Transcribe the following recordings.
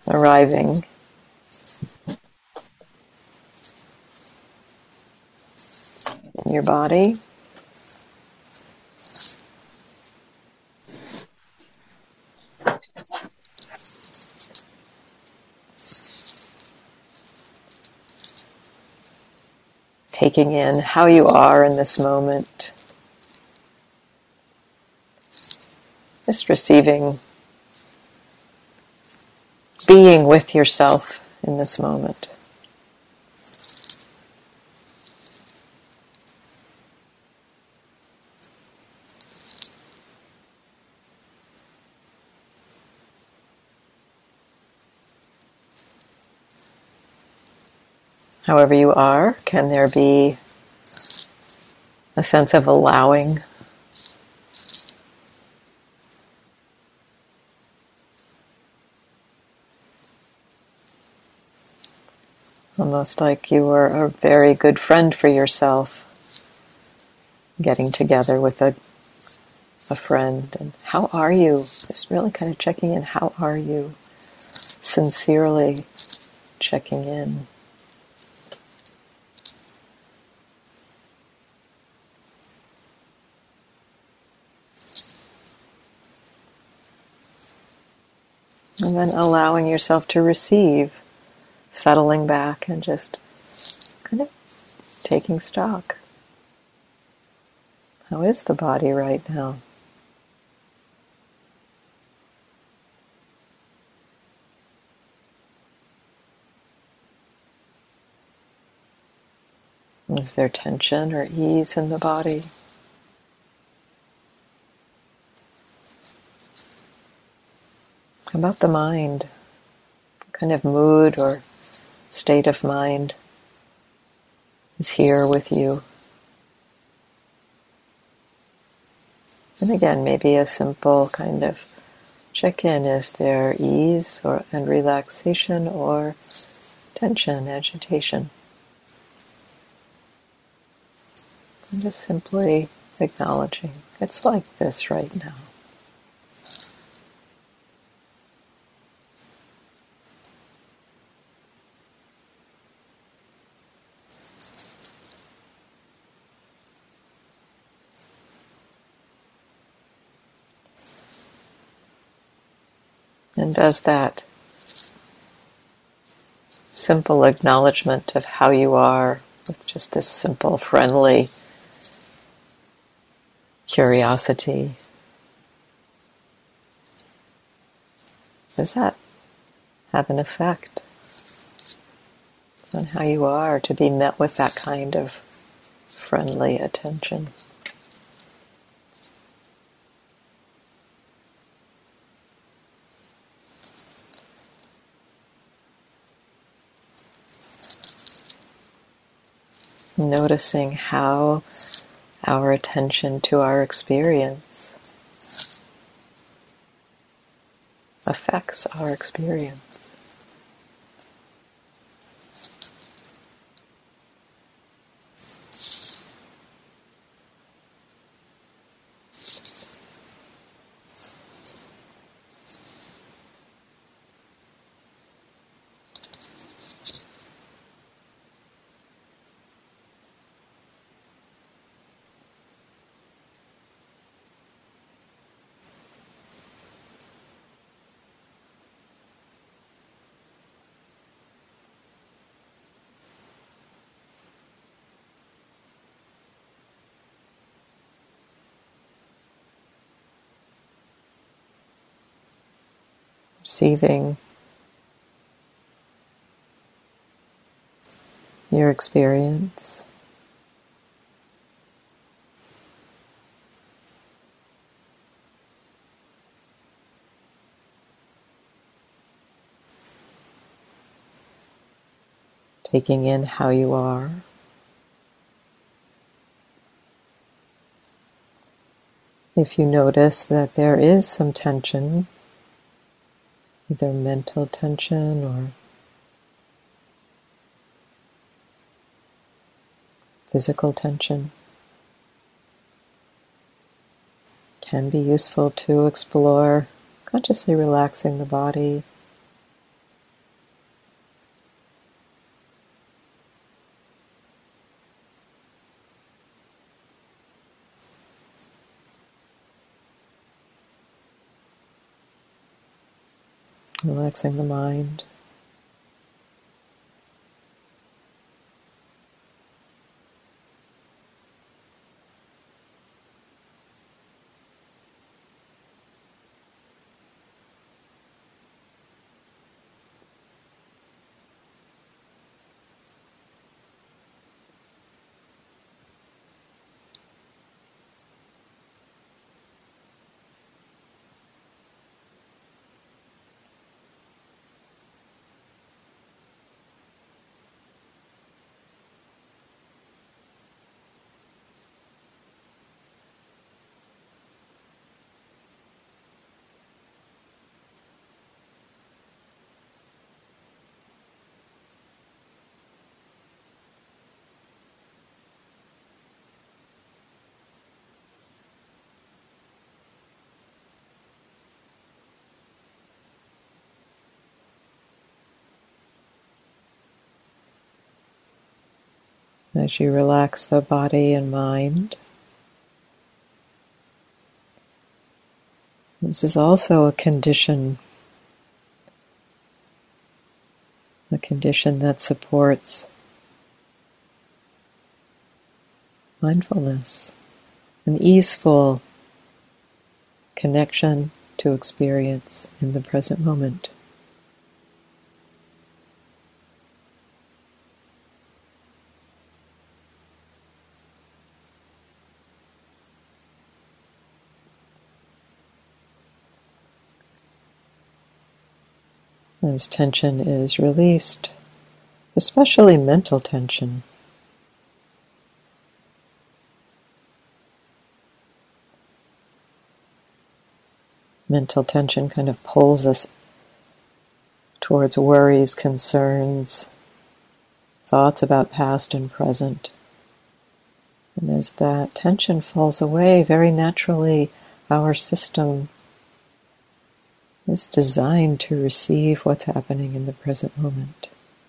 arriving in your body. Taking in how you are in this moment. Just receiving, being with yourself in this moment. However you are, can there be a sense of allowing? Almost like you were a very good friend for yourself, getting together with a friend. And how are you? Just really kind of checking in. How are you? Sincerely checking in. And then allowing yourself to receive, settling back and just kind of taking stock. How is the body right now? Is there tension or ease in the body? How about the mind? What kind of mood or state of mind is here with you? And again, maybe a simple kind of check-in. Is there ease and relaxation or tension, agitation? And just simply acknowledging it's like this right now. And does that simple acknowledgement of how you are with just this simple, friendly curiosity, does that have an effect on how you are to be met with that kind of friendly attention? Noticing how our attention to our experience affects our experience. Receiving your experience. Taking in how you are. If you notice that there is some tension, either mental tension or physical tension, it can be useful to explore consciously relaxing the body, relaxing the mind. As you relax the body and mind, this is also a condition that supports mindfulness, an easeful connection to experience in the present moment. As tension is released, especially mental tension, mental tension kind of pulls us towards worries, concerns, thoughts about past and present. And as that tension falls away, very naturally, our system is designed to receive what's happening in the present moment.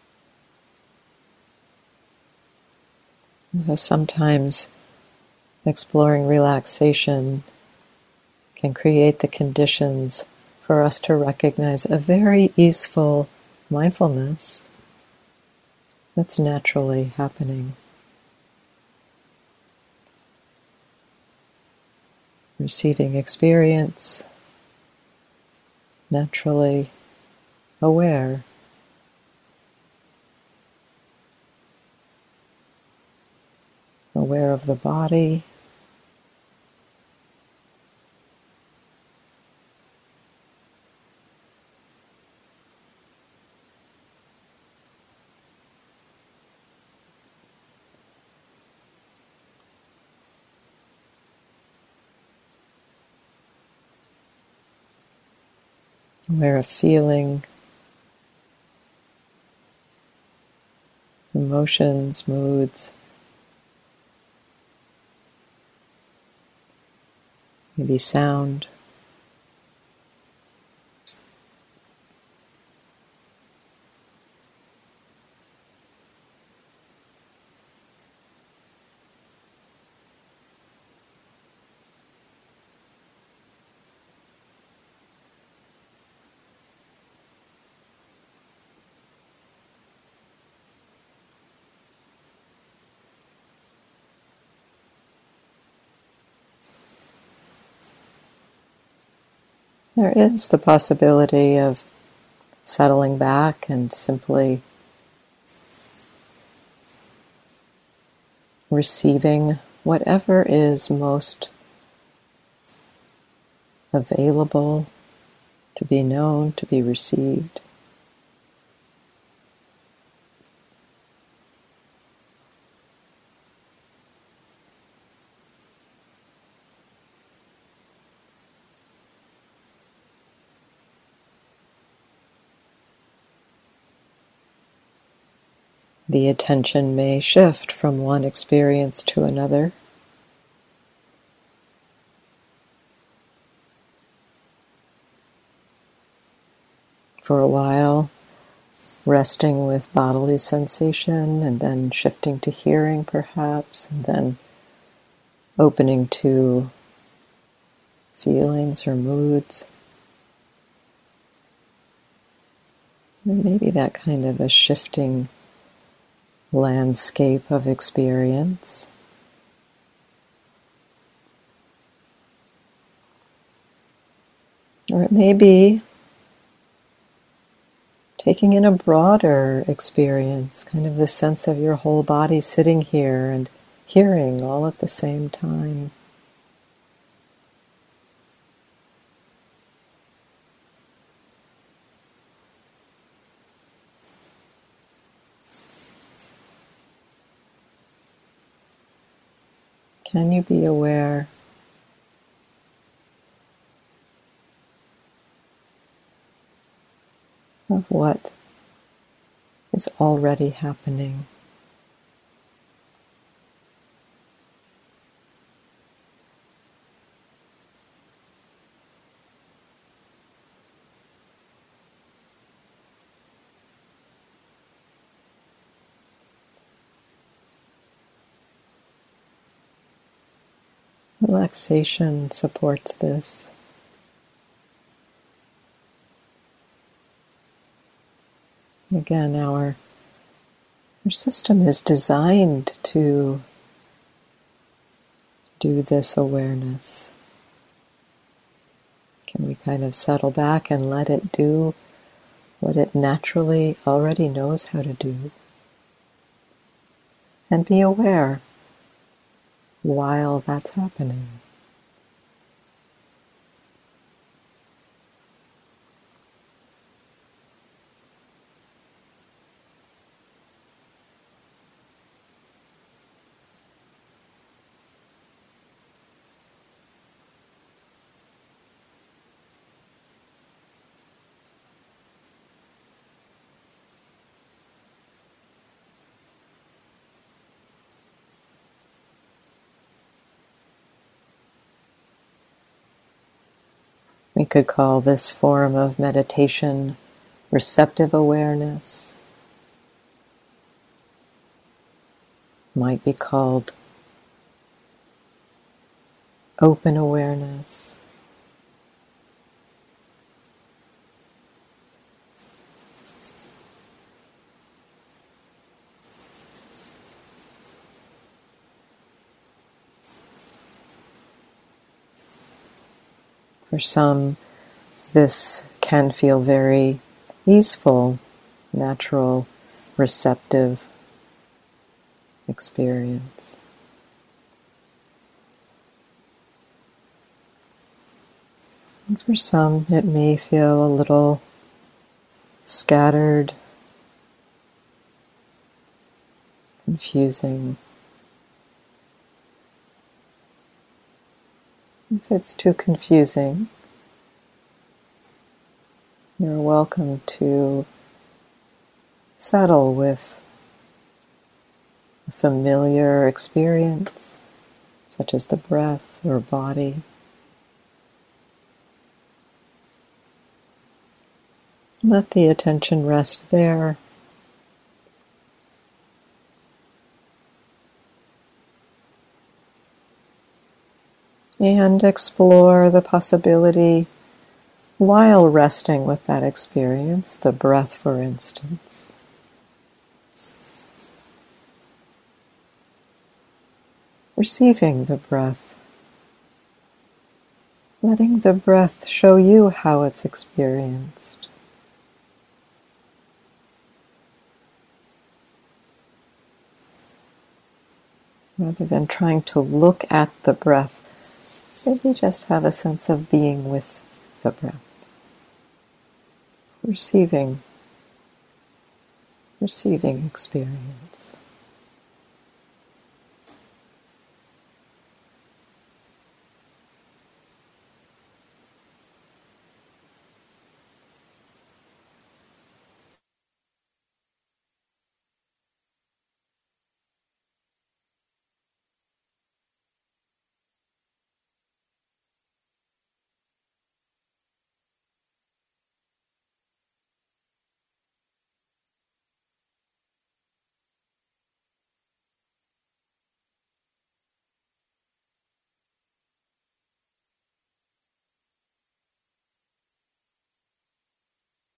So sometimes exploring relaxation can create the conditions for us to recognize a very easeful mindfulness that's naturally happening. Receiving experience, naturally aware. Aware of the body, aware of feeling, emotions, moods, maybe sound. There is the possibility of settling back and simply receiving whatever is most available to be known, to be received. The attention may shift from one experience to another. For a while, resting with bodily sensation, and then shifting to hearing perhaps, and then opening to feelings or moods. And maybe that kind of a shifting landscape of experience. Or it may be taking in a broader experience, kind of the sense of your whole body sitting here and hearing all at the same time. Can you be aware of what is already happening? Relaxation supports this. Again, our system is designed to do this awareness. Can we kind of settle back and let it do what it naturally already knows how to do? And be aware while that's happening. We could call this form of meditation receptive awareness. Might be called open awareness. For some, this can feel very easeful, natural, receptive experience. And for some, it may feel a little scattered, confusing. If it's too confusing, you're welcome to settle with a familiar experience, such as the breath or body. Let the attention rest there. And explore the possibility, while resting with that experience, the breath, for instance, receiving the breath, letting the breath show you how it's experienced. Rather than trying to look at the breath, maybe just have a sense of being with the breath. Receiving experience.